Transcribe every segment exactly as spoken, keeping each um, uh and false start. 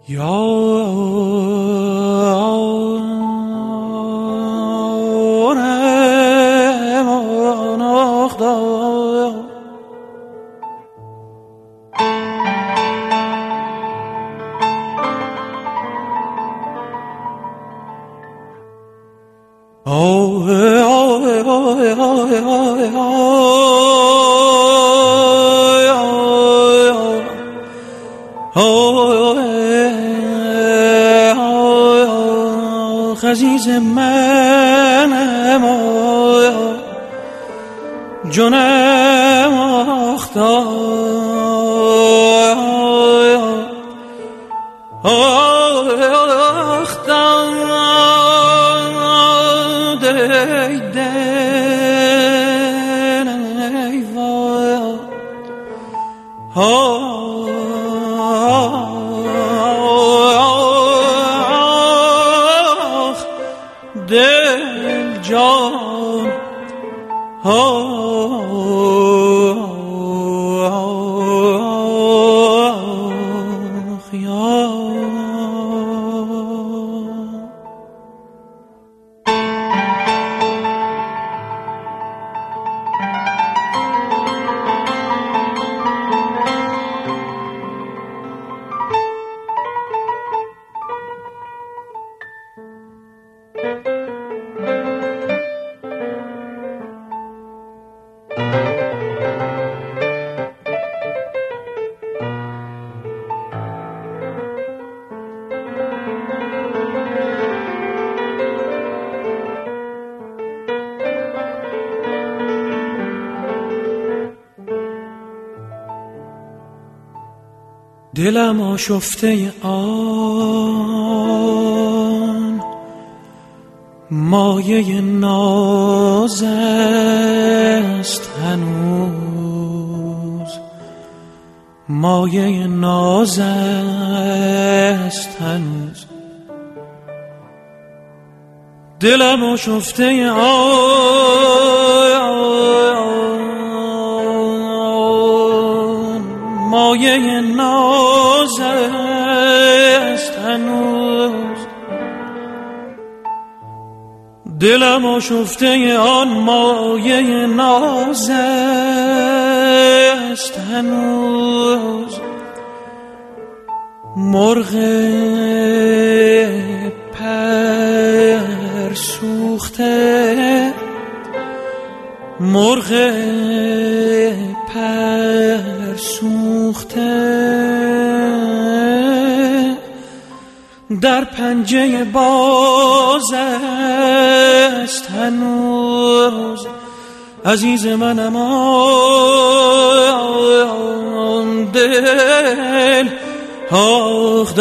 عزیز منم جانم آختار آختار دی دل ای وای دل جان دلم آشفته آن مایه ناز است هنوز مایه ناز است هنوز دلم آشفته آن مایه ناز است هنوز دلم آشفته آن مایه ناز است هنوز مرغ پر سوخته مرغ پر سوخته در پنجه باز است هنوز عزیز منم آن دل آخ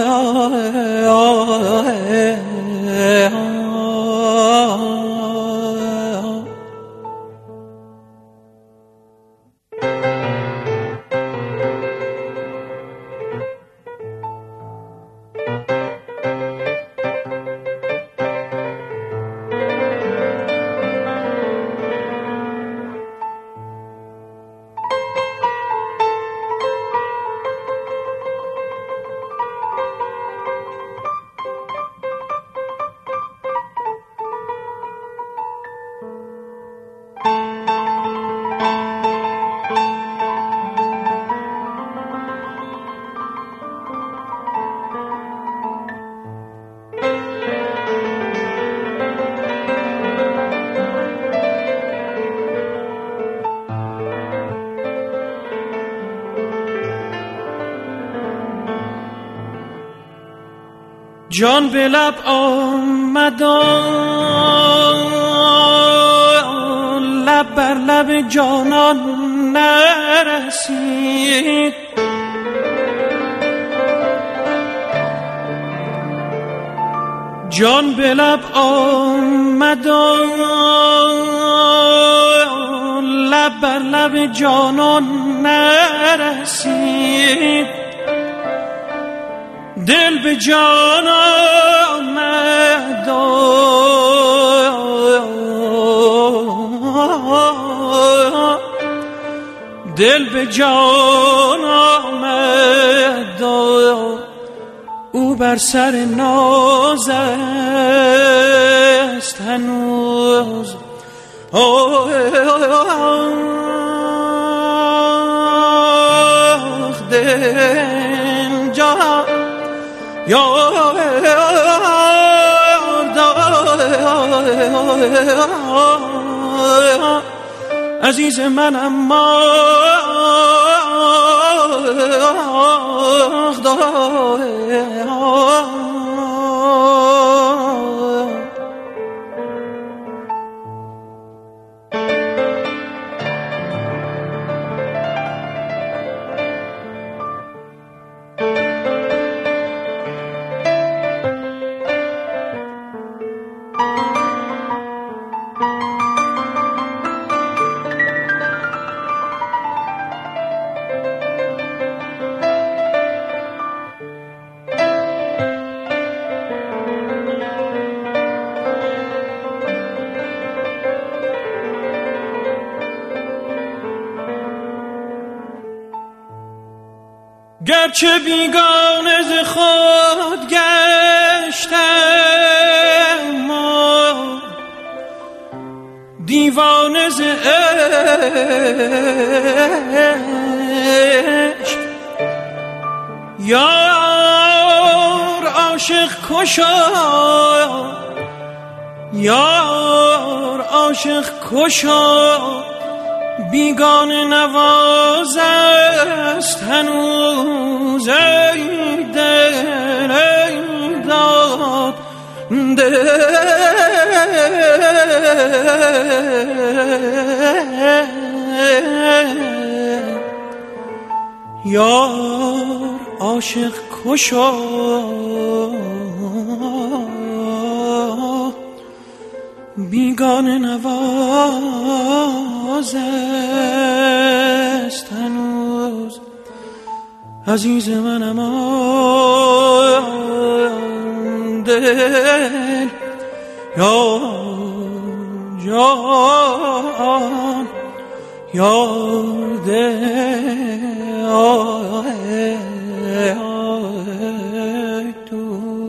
جان به لب آمد لب بر لب جانان نرسید جان به لب آمد لب بر لب جانان نرسید دل به جان آمد دل به جان آمد او بر سر ناز است هنوز. آه دل جان یار عزیز من اما گرچه بیگانه ز خود گشتم دیوانه ز عشق یار عاشق کشا یار عاشق کشا بیگانه نواز است هنوز. ای دل ای داد دل یار عاشق کشا بیگانه نواز است هنوز. عزیز منم آن دل یا جان یا دل آه تو.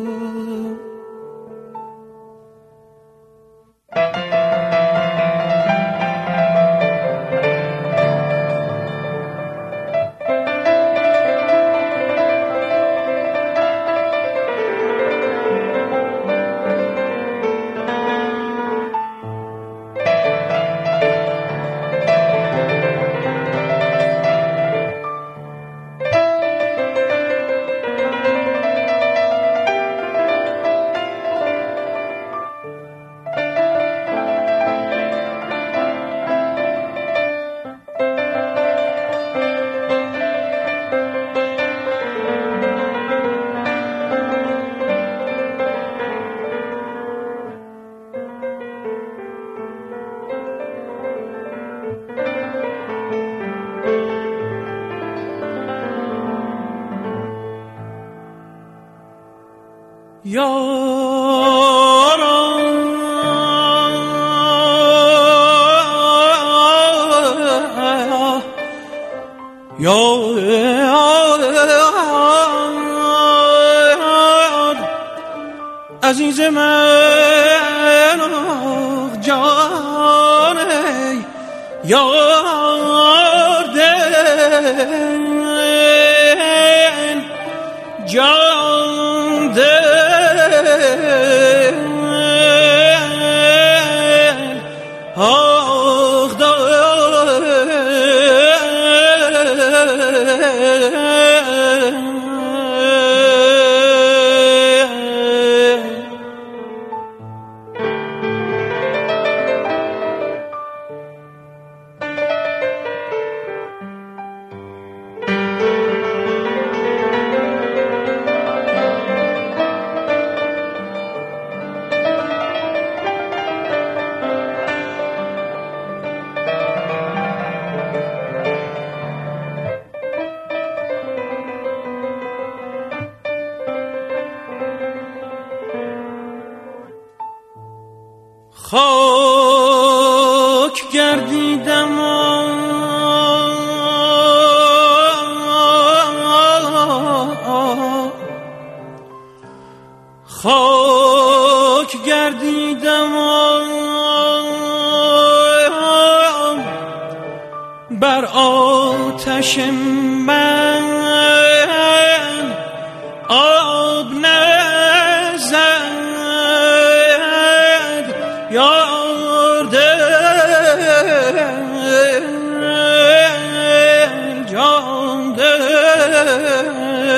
عزیز من جان یار دل جان دل آخ دل خاک گردیدم خاک گردیدم بر آتش من آب نزد یار دل جان دل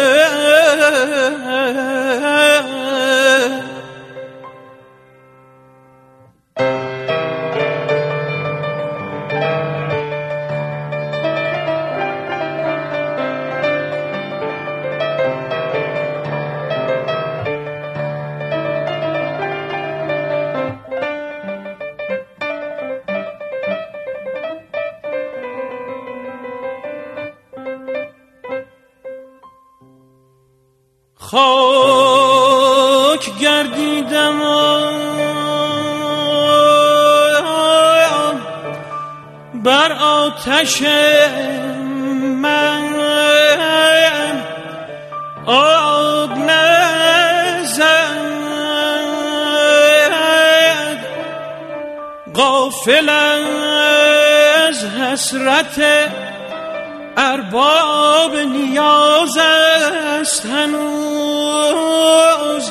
خاک گردیدم بر آتش من آب نزد غافل از حسرت ارباب نیاز است هنوز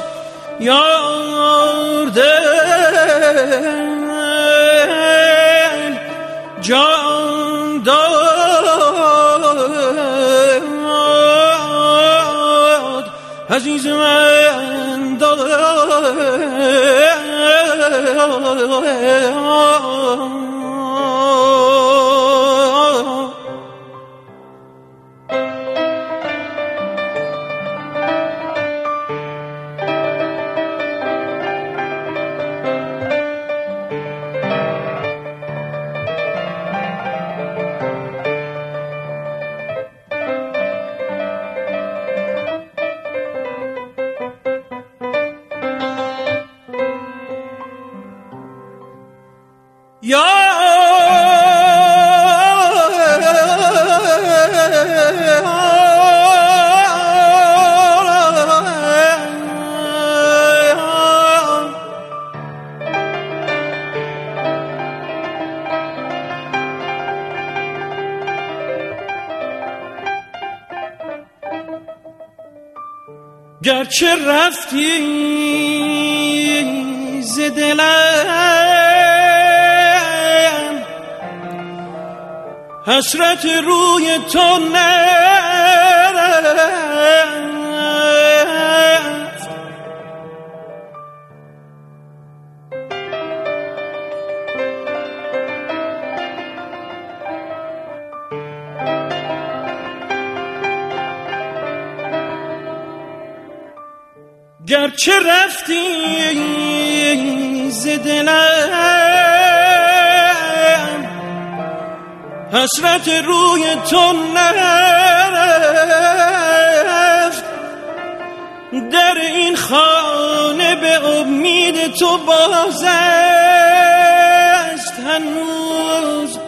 یار دل جان داد عزیز من داد یا گرچه رفتی ز دلم حسرت روی تو نرفت گرچه رفتی ز دلم حسرت روی تو نرفت در این خانه به امید تو باز است هنوز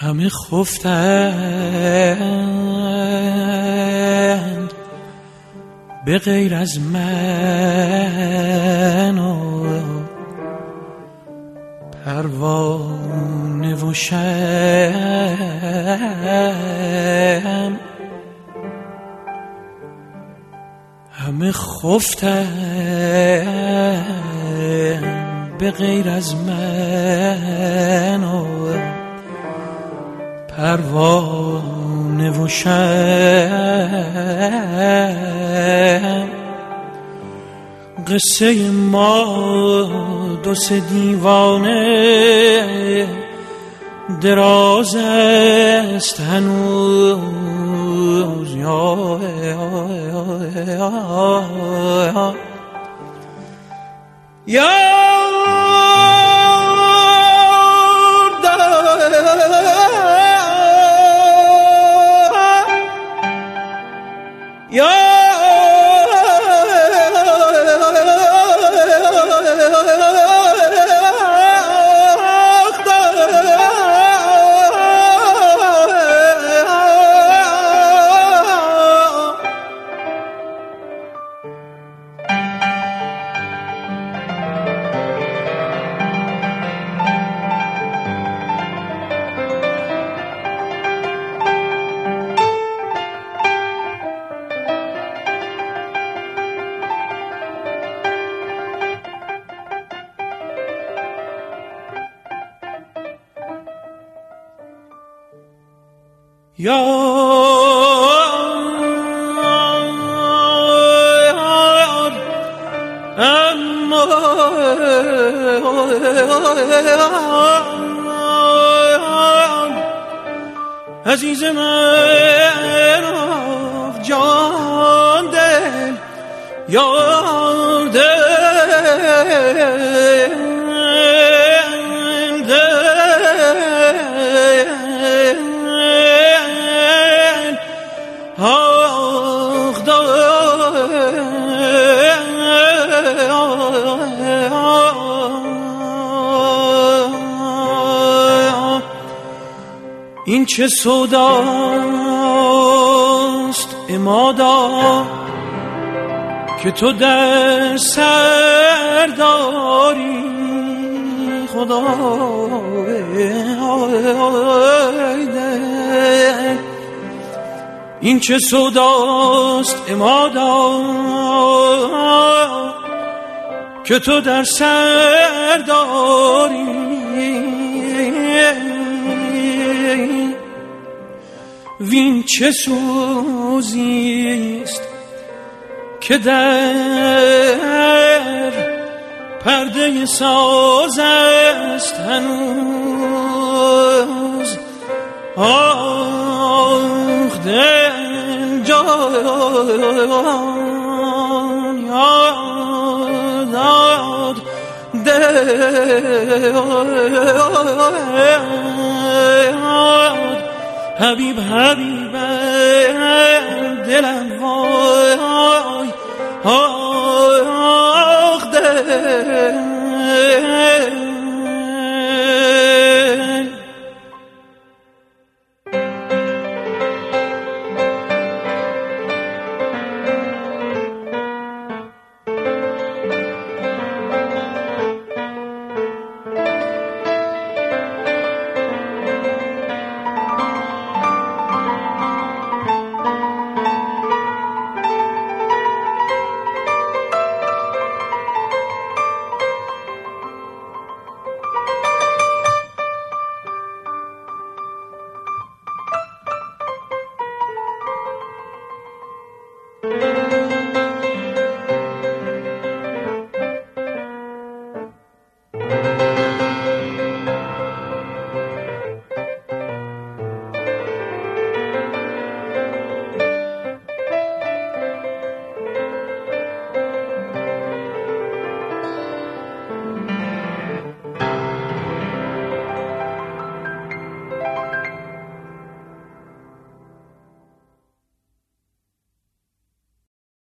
همه خفتند به غیر از من و پروانه و شمع، همه خفتند به غیر از من و پروانه و شمع. قصه ما دو سه دیوانه دراز است هنوز، یا یا یار اما عزیز من جان دل یار دل این چه سوداست امادا که تو در سر داری خدا، این چه سوداست امادا که تو در سر داری، وین چه سوزیست که در پرده ساز است هنوز. آخ دل جان یاد دل حبیب حبیب دلم